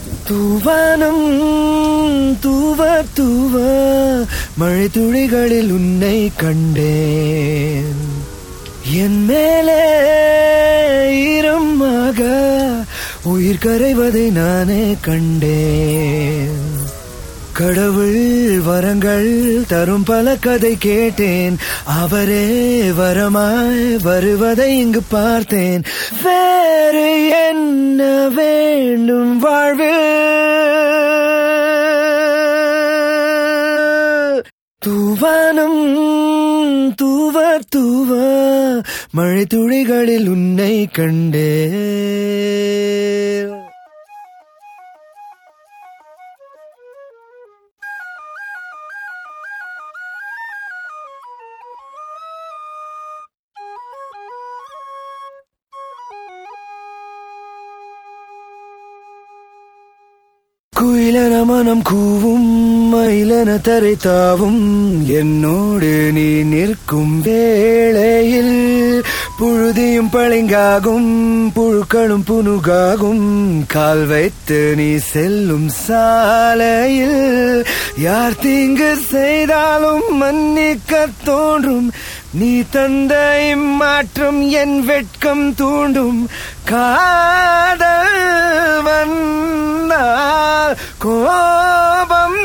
தூவானம் தூவ தூவ மழை துளிகளில் உன்னை கண்டேன். என் மேலே ஈரமாக உயிர் கரைவதை நானே கண்டேன். கடவுள் வரங்கள் தரும் பல கதை கேட்டேன். அவரே வரமாய் வருவதை இங்கு பார்த்தேன். வேறு என்ன வேண்டும் வாழ்வில்? தூவானம் தூவ தூவ மழை துளிகளில் உன்னை கண்டேன். குயிலென மனம் கூவும் மயிலென தரை தாவும் என்னோடு நீ நிற்கும் வேளையில் புழுதியும் பளிங்காகும் புழுக்களும் புனுகாகும். கால் வைத்து நீ செல்லும் சாலையில் யார் தீங்கு செய்தாலும் மன்னிக்க தோன்றும். நீ தந்த இம்மாற்றம் என் வெட்கம் தூண்டும். காதல் வந்தால் கோபம்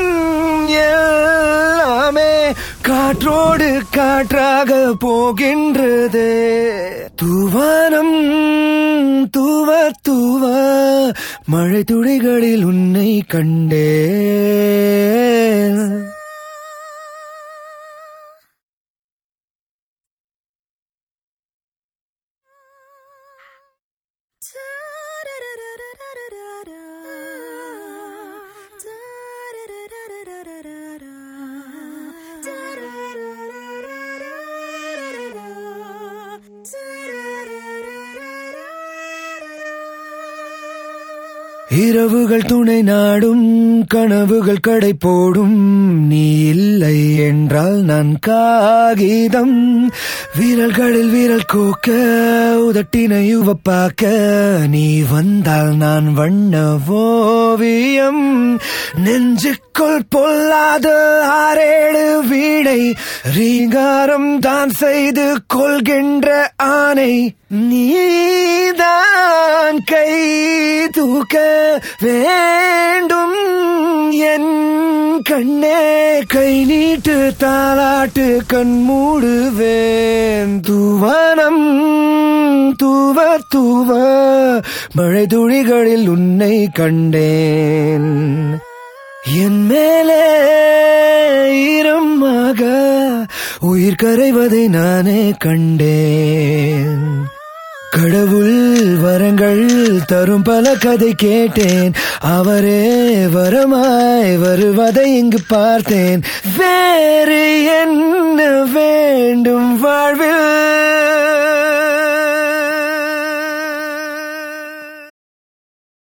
எல்லாமே காற்றோடு காற்றாக போகின்றது. தூவானம் தூவ தூவ மழை துளிகளில் உன்னை கண்டேன். இரவுகள் துணை நாடும் கனவுகள் கடை போடும். நீ இல்லை என்றால் நான் காகிதம். வீரல்களில் வீரல் கோக்க உதட்டினை உவப்பாக்க. நீ வந்தால் நான் வண்ண ஓவியம். நெஞ்சுக்குள் பொல்லாத 6-7 வீணை ரீங்காரம் தான் செய்து கொள்கின்ற ஆணை. நீதான் கை தூக்க வேண்டும் என் கண்ணே. கை நீட்டு தாலாட்டு கண் மூடுவேன். தூவானம் தூவ தூவ மழை துளிகளில் உன்னை கண்டேன். என் மேலே ஈரமாக உயிர் கரைவதை நானே கண்டேன். கடவுள் வரங்கள் தரும் பல கதை கேட்டேன். அவரே வரமாய் வருவதை இங்கு பார்த்தேன். வேறு என்ன